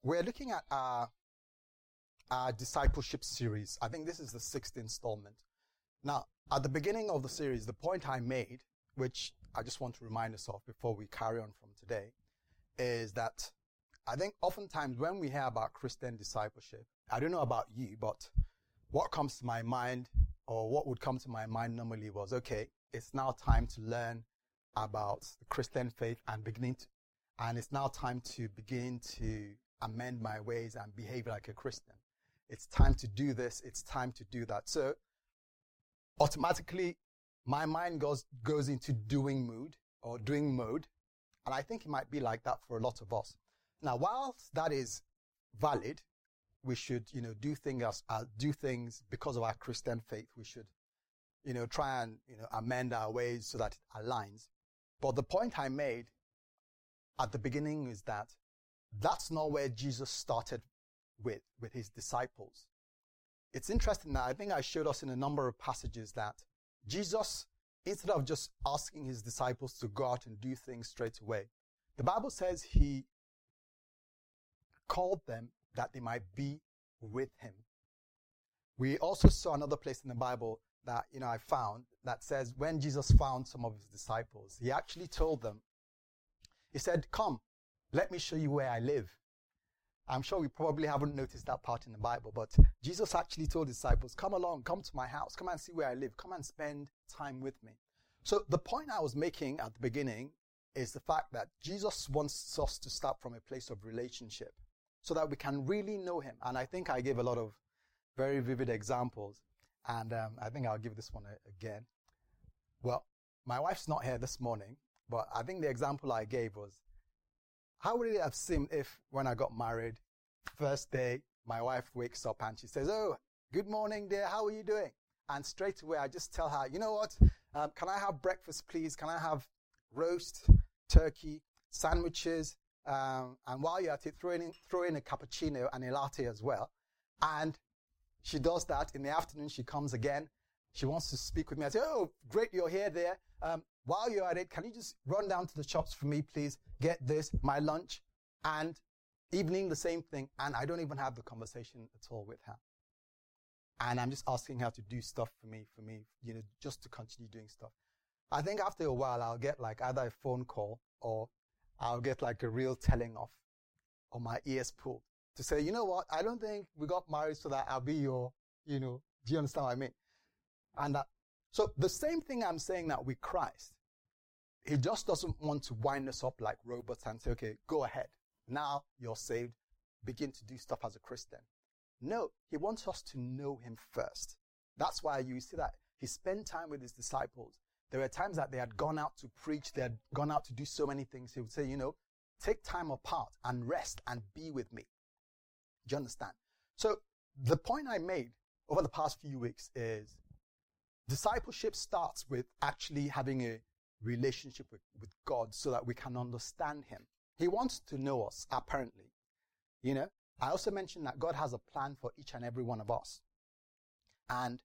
We're looking at our discipleship series. I think this is the 6th installment. Now, at the beginning of the series, the point I made, which I just want to remind us of before we carry on from today, is that I think oftentimes when we hear about Christian discipleship, I don't know about you, but what comes to my mind, or what would come to my mind normally was, okay, it's now time to learn about the Christian faith and it's now time to begin to amend my ways and behave like a Christian. It's time to do this. It's time to do that. So automatically, my mind goes into doing mode. And I think it might be like that for a lot of us. Now, whilst that is valid, we should, do things because of our Christian faith. We should, try and, amend our ways so that it aligns. But the point I made at the beginning is that that's not where Jesus started with his disciples. It's interesting that I think I showed us in a number of passages that Jesus, instead of just asking his disciples to go out and do things straight away, the Bible says he called them that they might be with him. We also saw another place in the Bible that, I found that says when Jesus found some of his disciples, he actually told them, he said, "Come, let me show you where I live." I'm sure we probably haven't noticed that part in the Bible, but Jesus actually told his disciples, "Come along, come to my house, come and see where I live, come and spend time with me." So the point I was making at the beginning is the fact that Jesus wants us to start from a place of relationship so that we can really know him. And I think I gave a lot of very vivid examples, and I think I'll give this one again. Well, my wife's not here this morning, but I think the example I gave was, how would it have seemed if when I got married, first day, my wife wakes up and she says, "Oh, good morning, dear. How are you doing?" And straight away, I just tell her, "You know what? Can I have breakfast, please? Can I have roast, turkey, sandwiches? And while you're at it, throw in a cappuccino and a latte as well." And she does that. In the afternoon, she comes again. She wants to speak with me. I say, "Oh, great, you're here, there. While you're at it, can you just run down to the shops for me, please? Get this, my lunch." And evening, the same thing. And I don't even have the conversation at all with her. And I'm just asking her to do stuff for me, just to continue doing stuff. I think after a while, I'll get like either a phone call or I'll get like a real telling off or my ears pulled to say, "You know what? I don't think we got married so that I'll be your, do you understand what I mean?" And so the same thing I'm saying that with Christ, he just doesn't want to wind us up like robots and say, "Okay, go ahead. Now you're saved. Begin to do stuff as a Christian." No, he wants us to know him first. That's why you see that he spent time with his disciples. There were times that they had gone out to preach. They had gone out to do so many things. He would say, "Take time apart and rest and be with me." Do you understand? So the point I made over the past few weeks is discipleship starts with actually having a relationship with God so that we can understand him. He wants to know us, apparently. I also mentioned that God has a plan for each and every one of us. And,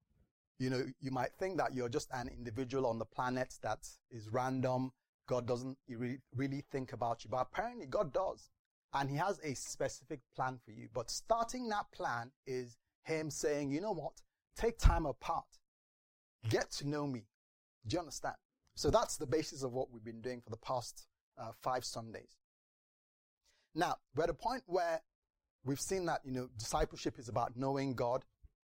you might think that you're just an individual on the planet that is random. God doesn't really think about you. But apparently God does. And he has a specific plan for you. But starting that plan is him saying, "You know what? Take time apart. Get to know me." Do you understand? So that's the basis of what we've been doing for the past 5 Sundays. Now, we're at a point where we've seen that, discipleship is about knowing God,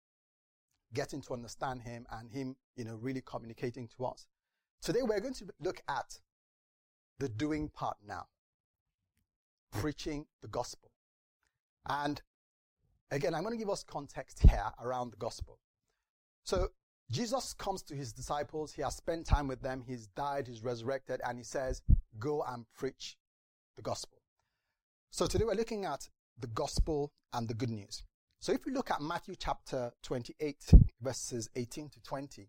getting to understand him, and him, really communicating to us. Today, we're going to look at the doing part now. Preaching the gospel. And again, I'm going to give us context here around the gospel. So Jesus comes to his disciples. He has spent time with them. He's died, he's resurrected, and he says, "Go and preach the gospel." So today we're looking at the gospel and the good news. So if we look at Matthew chapter 28, verses 18 to 20,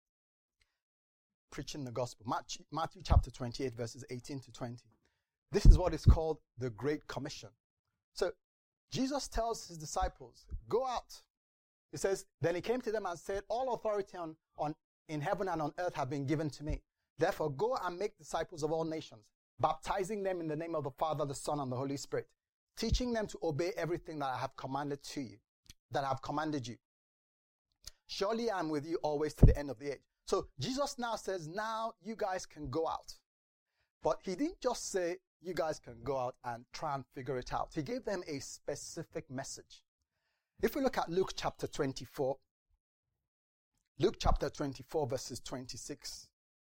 preaching the gospel. Matthew chapter 28, verses 18 to 20. This is what is called the Great Commission. So Jesus tells his disciples, "Go out." He says, "Then he came to them and said, all authority in heaven and on earth have been given to me. Therefore, go and make disciples of all nations, baptizing them in the name of the Father, the Son, and the Holy Spirit, teaching them to obey everything that I have commanded to you, that I have commanded you. Surely I am with you always to the end of the age. So Jesus now says, now you guys can go out. But he didn't just say, you guys can go out and try and figure it out. He gave them a specific message. If we look at Luke chapter 24, Luke chapter 24 verses 26.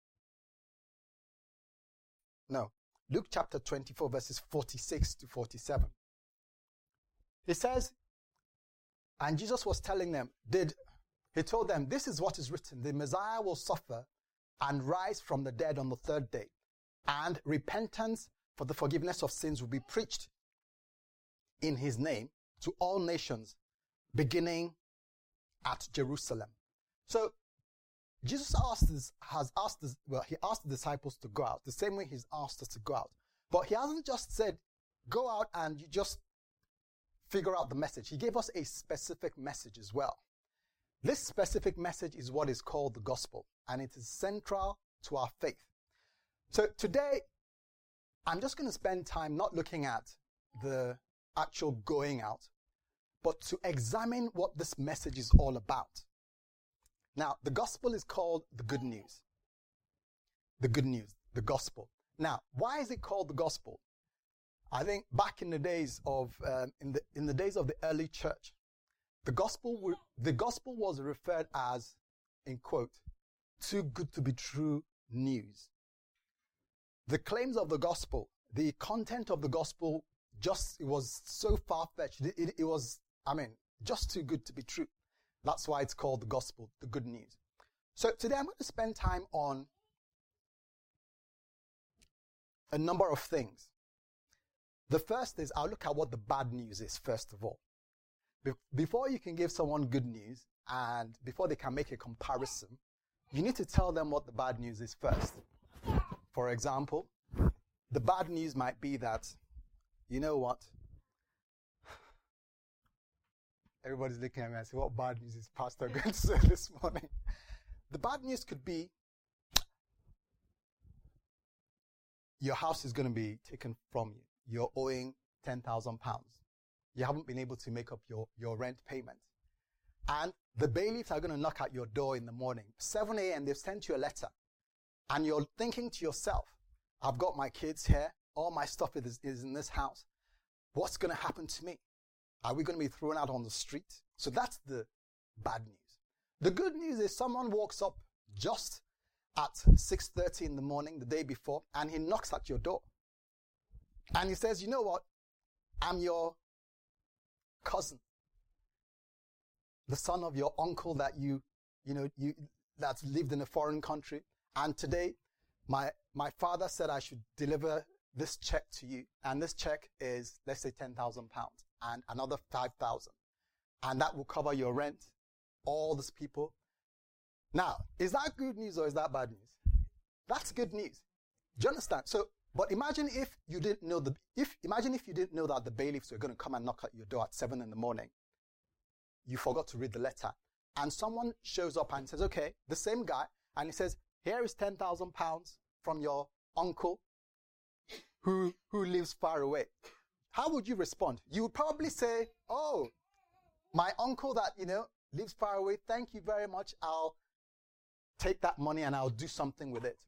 No, Luke chapter 24 verses 46 to 47. It says, and Jesus was telling them, he told them, this is what is written, the Messiah will suffer and rise from the dead on the third day, and repentance for the forgiveness of sins will be preached in his name to all nations, beginning at Jerusalem. So Jesus he asked the disciples to go out, the same way he's asked us to go out. But he hasn't just said, go out and you just figure out the message. He gave us a specific message as well. This specific message is what is called the gospel, and it is central to our faith. So today, I'm just going to spend time not looking at the actual going out, but to examine what this message is all about. Now, the gospel is called the good news. The good news, the gospel. Now, why is it called the gospel? I think back in the days of in the days of the early church, the gospel was referred as, in quote, too good to be true news. The claims of the gospel, the content of the gospel, it was so far-fetched. It was, just too good to be true. That's why it's called the gospel, the good news. So today I'm going to spend time on a number of things. The first is I'll look at what the bad news is, first of all. Before you can give someone good news and before they can make a comparison, you need to tell them what the bad news is first. For example, the bad news might be that, you know what? Everybody's looking at me and saying, what bad news is Pastor going to say this morning? The bad news could be your house is going to be taken from you. You're owing £10,000. You haven't been able to make up your rent payment. And the bailiffs are going to knock at your door in the morning. 7 a.m., they've sent you a letter. And you're thinking to yourself, I've got my kids here. All my stuff is in this house. What's going to happen to me? Are we going to be thrown out on the street? So that's the bad news. The good news is someone walks up just at 6:30 in the morning the day before, and he knocks at your door. And he says, you know what? I'm your cousin, the son of your uncle that that's lived in a foreign country. And today, my father said I should deliver this check to you. And this check is, let's say, £10,000 and another 5,000. And that will cover your rent, all these people. Now, is that good news or is that bad news? That's good news. Do you understand? So, but imagine if you didn't know that the bailiffs were going to come and knock at your door at 7 in the morning. You forgot to read the letter. And someone shows up and says, okay, the same guy, and he says, here is £10,000 from your uncle who lives far away. How would you respond? You would probably say, oh, my uncle that, lives far away, thank you very much. I'll take that money and I'll do something with it.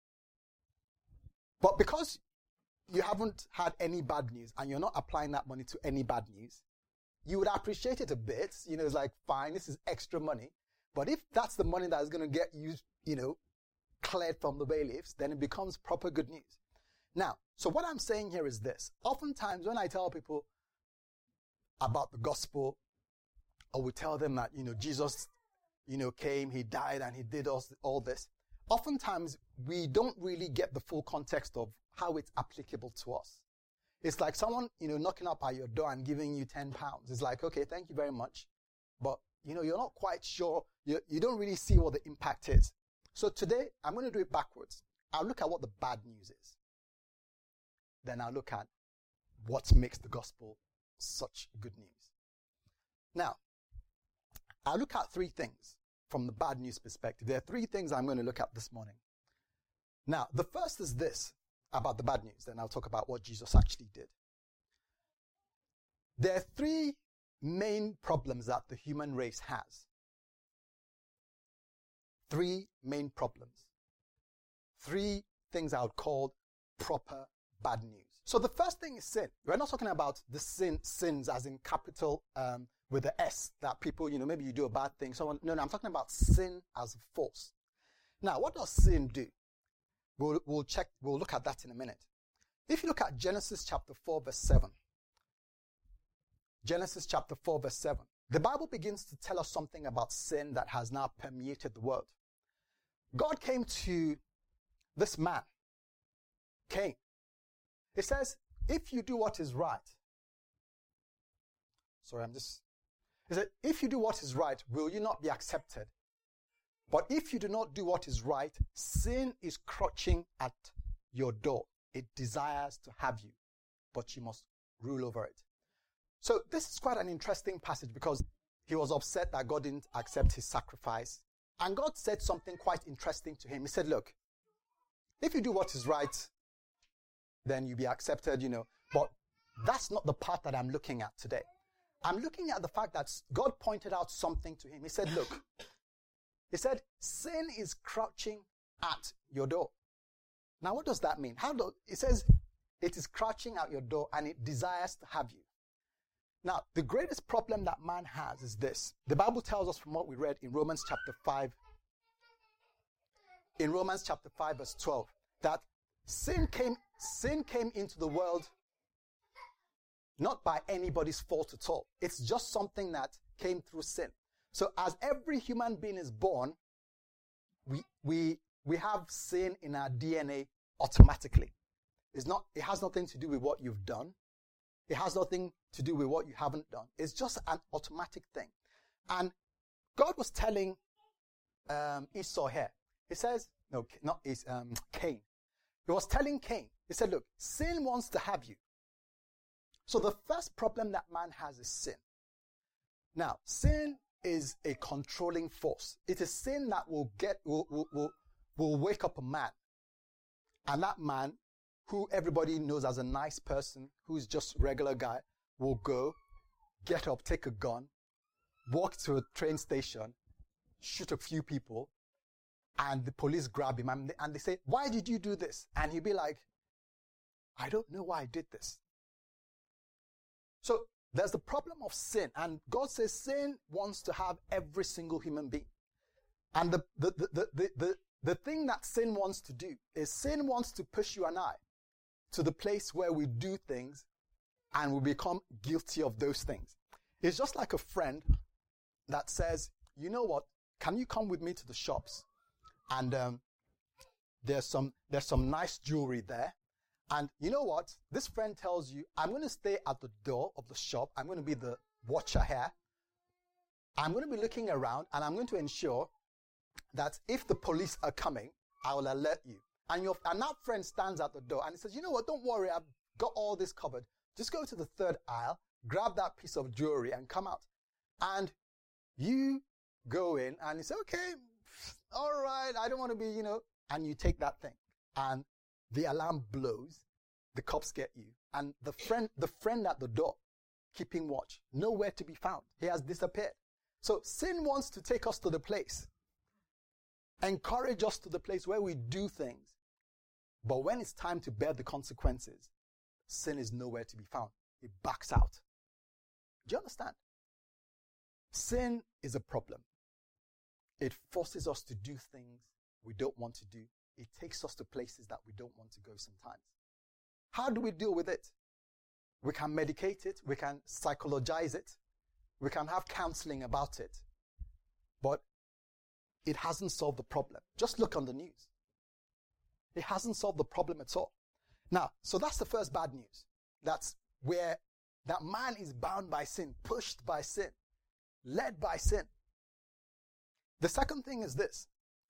But because you haven't had any bad news and you're not applying that money to any bad news, you would appreciate it a bit. It's like, fine, this is extra money. But if that's the money that is going to get you, cleared from the bailiffs, then it becomes proper good news. Now, so what I'm saying here is this. Oftentimes when I tell people about the gospel, or we tell them that, Jesus, came, he died, and he did all this, oftentimes we don't really get the full context of how it's applicable to us. It's like someone, knocking up at your door and giving you £10. It's like, okay, thank you very much. But, you're not quite sure. You don't really see what the impact is. So today, I'm going to do it backwards. I'll look at what the bad news is. Then I'll look at what makes the gospel such good news. Now, I'll look at 3 things from the bad news perspective. There are 3 things I'm going to look at this morning. Now, the first is this about the bad news. Then I'll talk about what Jesus actually did. There are three main problems that the human race has. Three main problems. Three things I would call proper bad news. So the first thing is sin. We're not talking about the sins as in capital with the S that people, maybe you do a bad thing. No, I'm talking about sin as a force. Now, what does sin do? We'll look at that in a minute. If you look at Genesis chapter 4 verse 7. Genesis chapter 4 verse 7. The Bible begins to tell us something about sin that has now permeated the world. God came to this man, Cain. It says, if you do what is right. It said, if you do what is right, will you not be accepted? But if you do not do what is right, sin is crouching at your door. It desires to have you, but you must rule over it. So this is quite an interesting passage because he was upset that God didn't accept his sacrifice. And God said something quite interesting to him. He said, look, if you do what is right, then you'll be accepted, But that's not the part that I'm looking at today. I'm looking at the fact that God pointed out something to him. He said, look, sin is crouching at your door. Now, what does that mean? It says it is crouching at your door and it desires to have you. Now, the greatest problem that man has is this. The Bible tells us from what we read in Romans chapter 5 verse 12, that sin came into the world not by anybody's fault at all. It's just something that came through sin. So as every human being is born, we have sin in our DNA automatically. It has nothing to do with what you've done. It has nothing to do with what you haven't done. It's just an automatic thing. And God was telling Esau here. He says, Cain. He was telling Cain, he said, look, sin wants to have you. So the first problem that man has is sin. Now, sin is a controlling force. It is sin that will wake up a man. And that man, who everybody knows as a nice person, who's just a regular guy, will go, get up, take a gun, walk to a train station, shoot a few people, and the police grab him and they say, why did you do this? And he'll be like, I don't know why I did this. So there's the problem of sin. And God says sin wants to have every single human being. And the thing that sin wants to do is sin wants to push you and I to the place where we do things and we become guilty of those things. It's just like a friend that says, you know what, can you come with me to the shops? And there's some nice jewelry there. And you know what? This friend tells you, I'm going to stay at the door of the shop. I'm going to be the watcher here. I'm going to be looking around and I'm going to ensure that if the police are coming, I will alert you. And that friend stands at the door and he says, you know what? Don't worry. I've got all this covered. Just go to the third aisle, grab that piece of jewelry and come out. And you go in and you say, okay, all right, I don't want to be, and you take that thing. And the alarm blows, the cops get you, and the friend at the door, keeping watch, nowhere to be found. He has disappeared. So sin wants to take us to the place, encourage us to the place where we do things. But when it's time to bear the consequences, sin is nowhere to be found. It backs out. Do you understand? Sin is a problem. It forces us to do things we don't want to do. It takes us to places that we don't want to go sometimes. How do we deal with it? We can medicate it. We can psychologize it. We can have counseling about it. But it hasn't solved the problem. Just look on the news. It hasn't solved the problem at all. Now, so that's the first bad news. That's where that man is bound by sin, pushed by sin, led by sin. The second thing is this.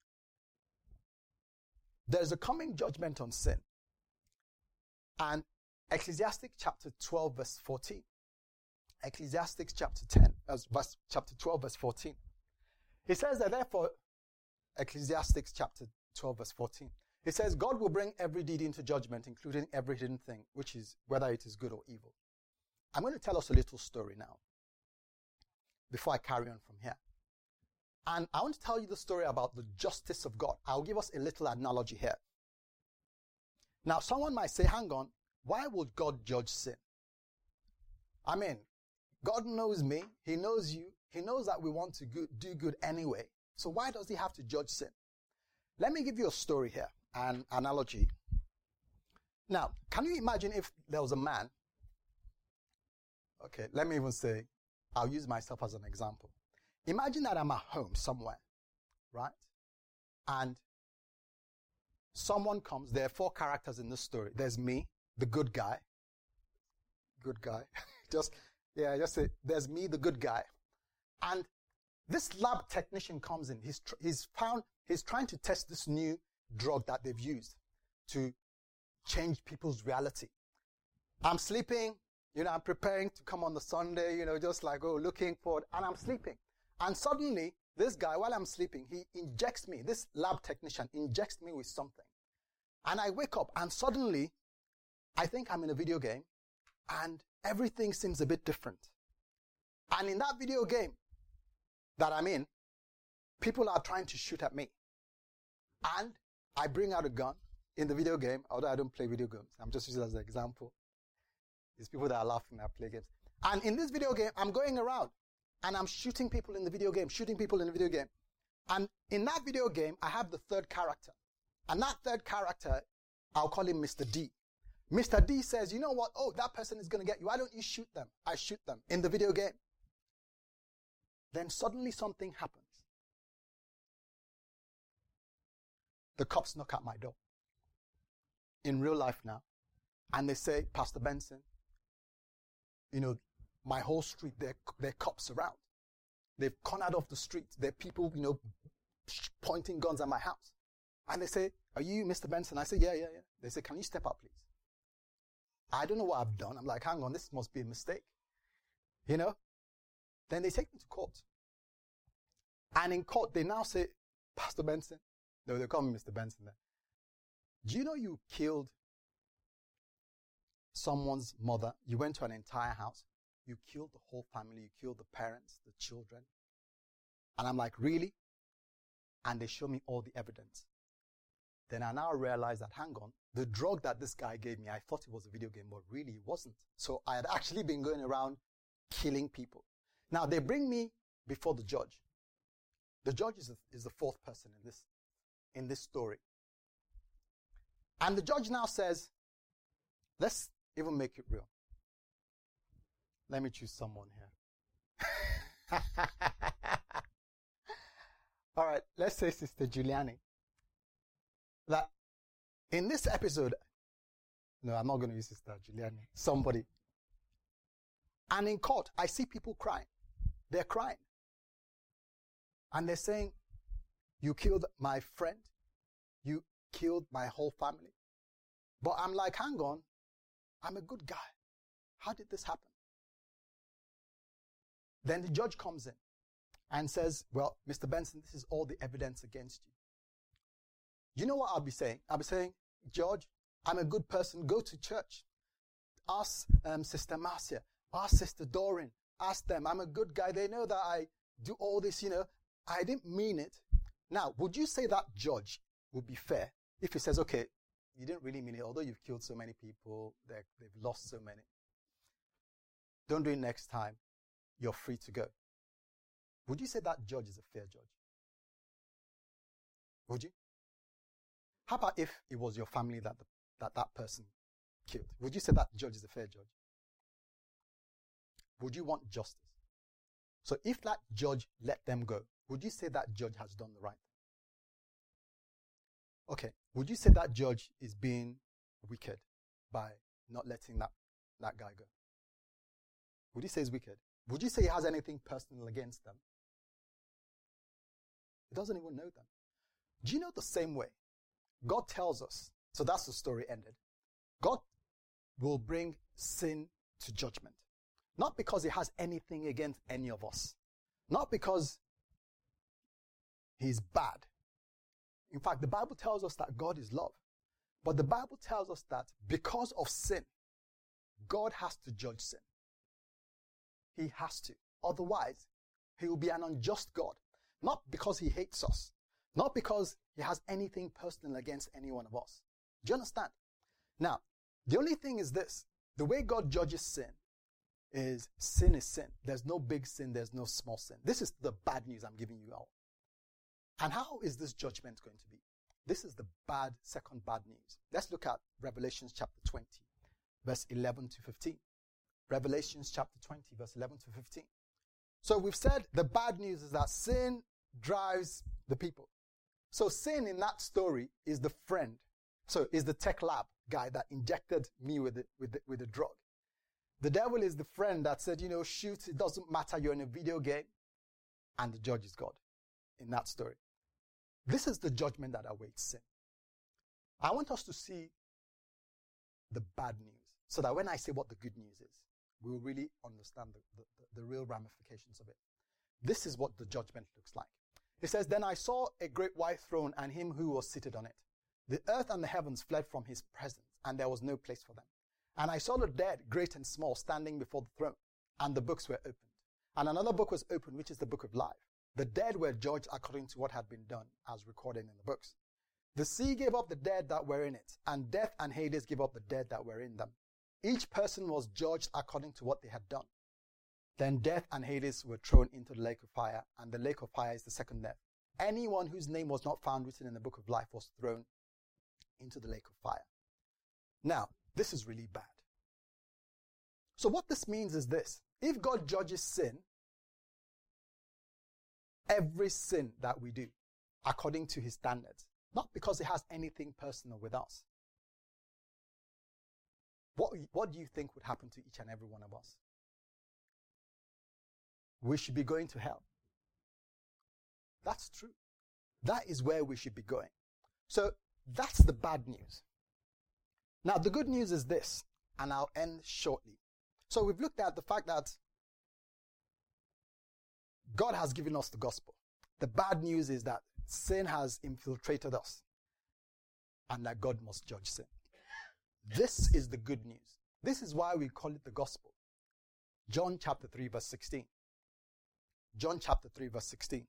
There's a coming judgment on sin. And Ecclesiastes chapter 12 verse 14. Ecclesiastes chapter 12 verse 14. It says that therefore, Ecclesiastes chapter 12 verse 14. It says, God will bring every deed into judgment, including every hidden thing, which is whether it is good or evil. I'm going to tell us a little story now before I carry on from here. And I want to tell you the story about the justice of God. I'll give us a little analogy here. Now, someone might say, hang on, why would God judge sin? I mean, God knows me. He knows you. He knows that we want to do good anyway. So why does he have to judge sin? Let me give you a story here, an analogy. Now, can you imagine if there was a man? Okay, let me even say, I'll use myself as an example. Imagine that I'm at home somewhere, right? And someone comes. There are 4 characters in this story. There's me, the good guy. Good guy. just say, there's me, the good guy. And this lab technician comes in. He's trying to test this new drug that they've used to change people's reality. I'm sleeping, I'm preparing to come on the Sunday, just like, looking forward, and I'm sleeping. And suddenly, this guy, while I'm sleeping, he injects me, this lab technician injects me with something. And I wake up, and suddenly, I think I'm in a video game, and everything seems a bit different. And in that video game that I'm in, people are trying to shoot at me. And I bring out a gun in the video game, although I don't play video games. I'm just using it as an example. These people that are laughing that play games. And in this video game, I'm going around and I'm shooting people in the video game. And in that video game, I have the third character. And that third character, I'll call him Mr. D. Mr. D says, you know what? Oh, that person is going to get you. Why don't you shoot them? I shoot them in the video game. Then suddenly something happens. The cops knock at my door. In real life now. And they say, Pastor Benson, my whole street, there are cops around. They've cornered off the street. There are people, pointing guns at my house. And they say, are you Mr. Benson? I say, yeah. They say, can you step up, please? I don't know what I've done. I'm like, hang on, this must be a mistake. Then they take me to court. And in court, they now say, Pastor Benson, no, they call me Mr. Benson there. Do you know you killed someone's mother? You went to an entire house. You killed the whole family. You killed the parents, the children. And I'm like, really? And they show me all the evidence. Then I now realize that, hang on, the drug that this guy gave me, I thought it was a video game, but really it wasn't. So I had actually been going around killing people. Now they bring me before the judge. The judge is the 4th person in this story. And the judge now says, let's even make it real. Let me choose someone here. All right, let's say Sister Giuliani. That in this episode, no, I'm not going to use Sister Giuliani, somebody. And in court, I see people crying. They're crying. And they're saying, you killed my friend. You killed my whole family. But I'm like, hang on, I'm a good guy. How did this happen? Then the judge comes in and says, well, Mr. Benson, this is all the evidence against you. You know what I'll be saying? I'll be saying, George, I'm a good person. Go to church. Ask Sister Marcia. Ask Sister Doreen. Ask them. I'm a good guy. They know that I do all this, I didn't mean it. Now, would you say that judge would be fair if he says, okay, you didn't really mean it, although you've killed so many people, they've lost so many. Don't do it next time. You're free to go. Would you say that judge is a fair judge? Would you? How about if it was your family that person killed? Would you say that judge is a fair judge? Would you want justice? So if that judge let them go, would you say that judge has done the right thing? Okay, would you say that judge is being wicked by not letting that guy go? Would you say he's wicked? Would you say he has anything personal against them? He doesn't even know them. Do you know the same way? God tells us, so that's the story ended. God will bring sin to judgment. Not because he has anything against any of us. Not because he's bad. In fact, the Bible tells us that God is love. But the Bible tells us that because of sin, God has to judge sin. He has to. Otherwise, he will be an unjust God. Not because he hates us. Not because he has anything personal against any one of us. Do you understand? Now, the only thing is this. The way God judges sin is sin. There's no big sin. There's no small sin. This is the bad news I'm giving you all. And how is this judgment going to be? This is the second bad news. Let's look at Revelation chapter 20, verse 11 to 15. Revelation chapter 20, verse 11 to 15. So we've said the bad news is that sin drives the people. So sin in that story is the friend. So is the tech lab guy that injected me with the drug. The devil is the friend that said, shoot, it doesn't matter, you're in a video game. And the judge is God in that story. This is the judgment that awaits sin. I want us to see the bad news so that when I say what the good news is, we'll really understand the real ramifications of it. This is what the judgment looks like. It says, "Then I saw a great white throne and him who was seated on it. The earth and the heavens fled from his presence, and there was no place for them. And I saw the dead, great and small, standing before the throne, and the books were opened. And another book was opened, which is the book of life. The dead were judged according to what had been done, as recorded in the books. The sea gave up the dead that were in it, and death and Hades gave up the dead that were in them. Each person was judged according to what they had done. Then death and Hades were thrown into the lake of fire, and the lake of fire is the second death. Anyone whose name was not found written in the book of life was thrown into the lake of fire." Now, this is really bad. So what this means is this. If God judges sin, every sin that we do, according to his standards, not because it has anything personal with us, what do you think would happen to each and every one of us? We should be going to hell. That's true. That is where we should be going. So that's the bad news. Now, the good news is this, and I'll end shortly. So we've looked at the fact that God has given us the gospel. The bad news is that sin has infiltrated us and that God must judge sin. This is the good news. This is why we call it the gospel. John chapter 3 verse 16. John chapter 3 verse 16.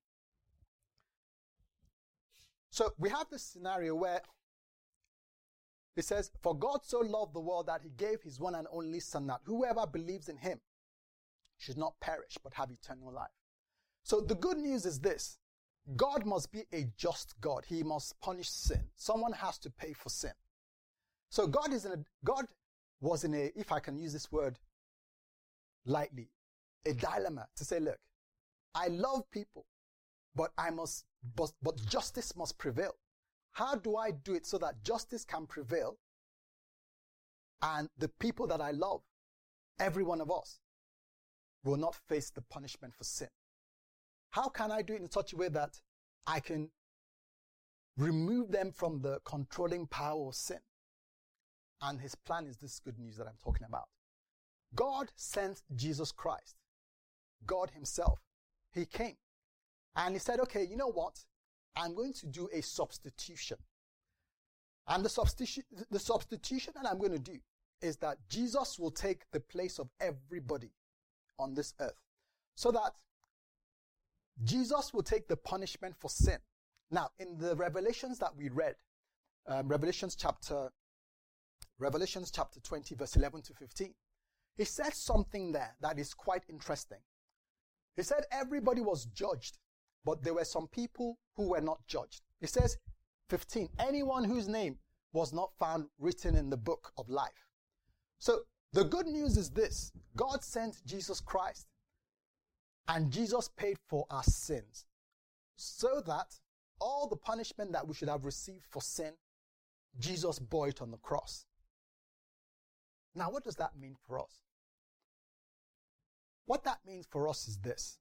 So we have this scenario where it says, "For God so loved the world that he gave his one and only Son, that whoever believes in him should not perish but have eternal life." So the good news is this. God must be a just God. He must punish sin. Someone has to pay for sin. So God was in a, if I can use this word lightly, a dilemma to say, look, I love people, but justice must prevail. How do I do it so that justice can prevail and the people that I love, every one of us, will not face the punishment for sin? How can I do it in such a way that I can remove them from the controlling power of sin? And his plan is this good news that I'm talking about. God sent Jesus Christ. God himself. He came. And he said, okay, you know what? I'm going to do a substitution. And the substitution that I'm going to do is that Jesus will take the place of everybody on this earth. So that Jesus will take the punishment for sin. Now, in the Revelations that we read, Revelations chapter 20, verse 11 to 15, he said something there that is quite interesting. He said everybody was judged, but there were some people who were not judged. He says, 15, anyone whose name was not found written in the book of life. So the good news is this. God sent Jesus Christ, and Jesus paid for our sins, so that all the punishment that we should have received for sin, Jesus bore it on the cross. Now, what does that mean for us? What that means for us is this.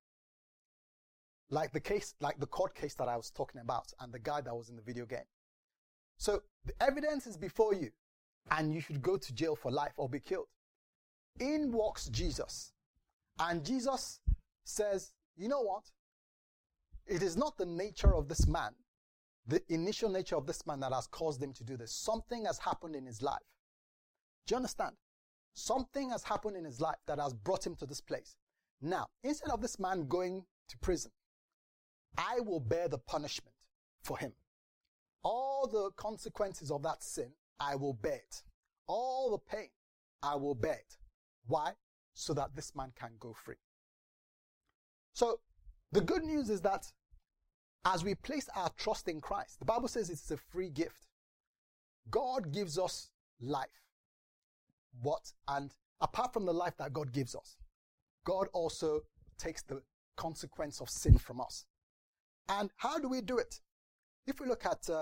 Like the court case that I was talking about and the guy that was in the video game. So the evidence is before you, and you should go to jail for life or be killed. In walks Jesus. And Jesus says, you know what? It is not the nature of this man, the initial nature of this man that has caused him to do this. Something has happened in his life. Do you understand? Something has happened in his life that has brought him to this place. Now, instead of this man going to prison, I will bear the punishment for him. All the consequences of that sin, I will bear it. All the pain, I will bear it. Why? So that this man can go free. So, the good news is that as we place our trust in Christ, the Bible says it's a free gift. God gives us life. What? And apart from the life that God gives us, God also takes the consequence of sin from us. And how do we do it? If we look at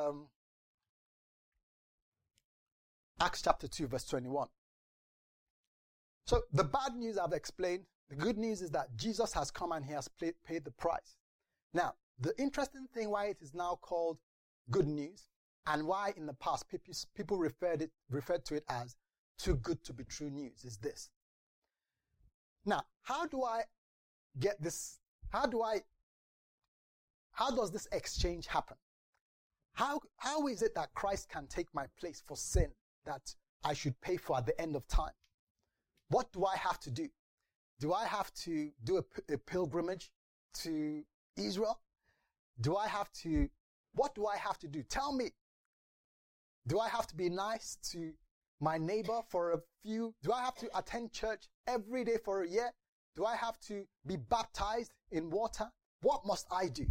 Acts chapter 2, verse 21. So the bad news I've explained. The good news is that Jesus has come and he has paid the price. Now, the interesting thing why it is now called good news and why in the past people referred to it as too good to be true news is this. Now, how do I get this? How does this exchange happen? How is it that Christ can take my place for sin that I should pay for at the end of time? What do I have to do? Do I have to do a pilgrimage to Israel? What do I have to do? Tell me. Do I have to be nice to my neighbor for a few? Do I have to attend church every day for a year? Do I have to be baptized in water? What must I do?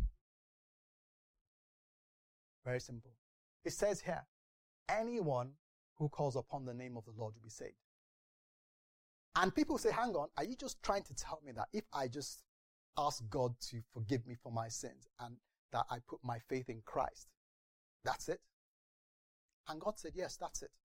Very simple. It says here, anyone who calls upon the name of the Lord will be saved. And people say, hang on, are you just trying to tell me that if I just ask God to forgive me for my sins and that I put my faith in Christ, that's it? And God said, yes, that's it.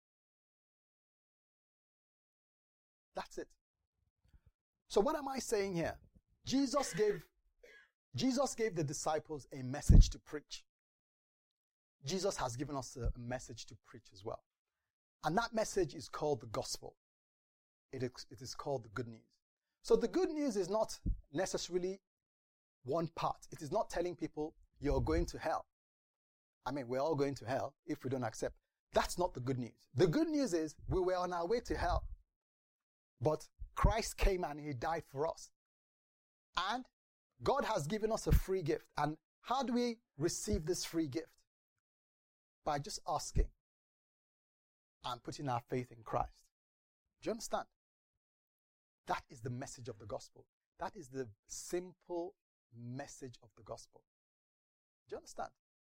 That's it. So what am I saying here? Jesus gave the disciples a message to preach. Jesus has given us a message to preach as well. And that message is called the gospel. It is called the good news. So the good news is not necessarily one part. It is not telling people you're going to hell. I mean, we're all going to hell if we don't accept. That's not the good news. The good news is we were on our way to hell. But Christ came and he died for us. And God has given us a free gift. And how do we receive this free gift? By just asking and putting our faith in Christ. Do you understand? That is the message of the gospel. That is the simple message of the gospel. Do you understand?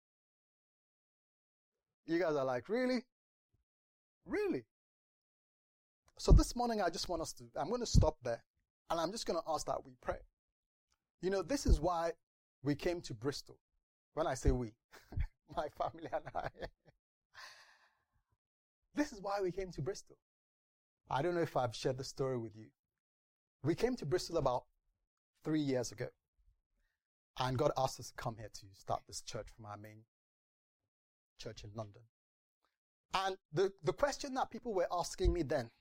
You guys are like, really? Really? So this morning I'm going to stop there and I'm just going to ask that we pray. You know, this is why we came to Bristol. When I say we, my family and I. This is why we came to Bristol. I don't know if I've shared the story with you. We came to Bristol about 3 years ago. And God asked us to come here to start this church from our main church in London. And the question that people were asking me then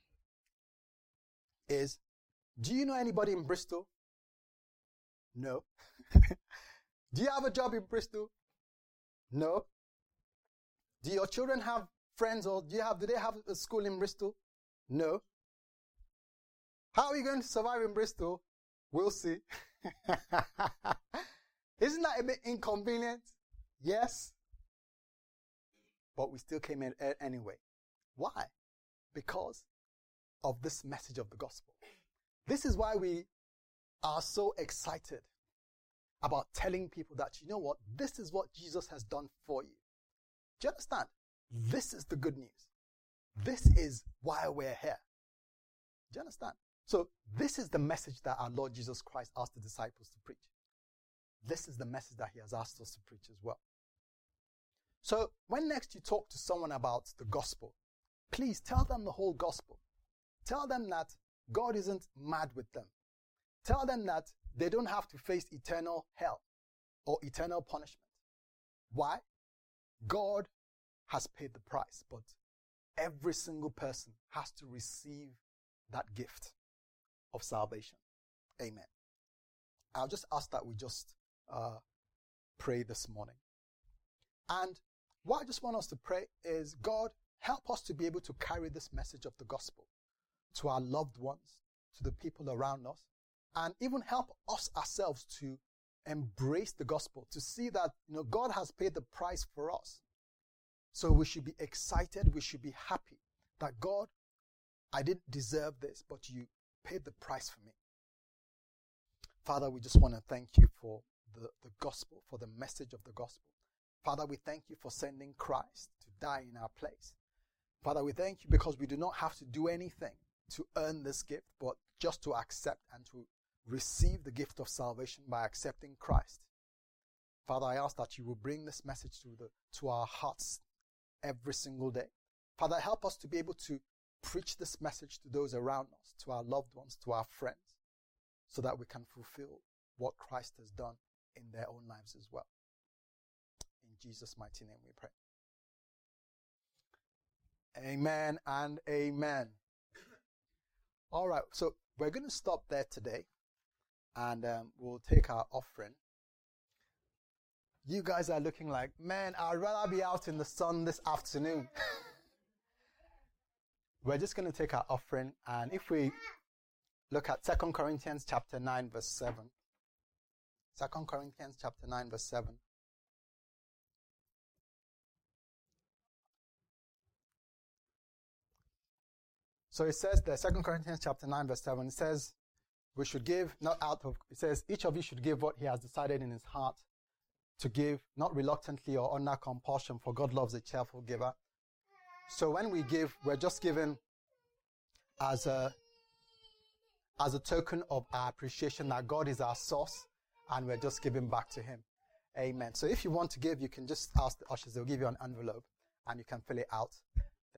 is, do you know anybody in Bristol? No. Do you have a job in Bristol? No. Do your children have friends or do they have a school in Bristol? No. How are you going to survive in Bristol? We'll see. Isn't that a bit inconvenient? Yes. But we still came in anyway. Why? Because of this message of the gospel. This is why we are so excited about telling people that, you know what, this is what Jesus has done for you. Do you understand? This is the good news. This is why we're here. Do you understand? So this is the message that our Lord Jesus Christ asked the disciples to preach. This is the message that he has asked us to preach as well. So when next you talk to someone about the gospel, please tell them the whole gospel. Tell them that God isn't mad with them. Tell them that they don't have to face eternal hell or eternal punishment. Why? God has paid the price, but every single person has to receive that gift of salvation. Amen. I'll just ask that we just pray this morning. And what I just want us to pray is, God, help us to be able to carry this message of the gospel to our loved ones, to the people around us, and even help us ourselves to embrace the gospel, to see that, God has paid the price for us. So we should be excited, we should be happy that God, I didn't deserve this, but you paid the price for me. Father, we just want to thank you for the gospel, for the message of the gospel. Father, we thank you for sending Christ to die in our place. Father, we thank you because we do not have to do anything to earn this gift, but just to accept and to receive the gift of salvation by accepting Christ. Father, I ask that you will bring this message to our hearts every single day. Father, help us to be able to preach this message to those around us, to our loved ones, to our friends, so that we can fulfill what Christ has done in their own lives as well. In Jesus' mighty name we pray. Amen and amen. All right, so we're going to stop there today, and we'll take our offering. You guys are looking like, man, I'd rather be out in the sun this afternoon. We're just going to take our offering, and if we look at 2 Corinthians chapter 9, verse 7. 2 Corinthians chapter 9, verse 7. So it says there, 2 Corinthians chapter 9, verse 7, it says, we should give, it says, each of you should give what he has decided in his heart to give, not reluctantly or under compulsion, for God loves a cheerful giver. So when we give, we're just giving as a token of our appreciation that God is our source, and we're just giving back to him. Amen. So if you want to give, you can just ask the ushers. They'll give you an envelope, and you can fill it out.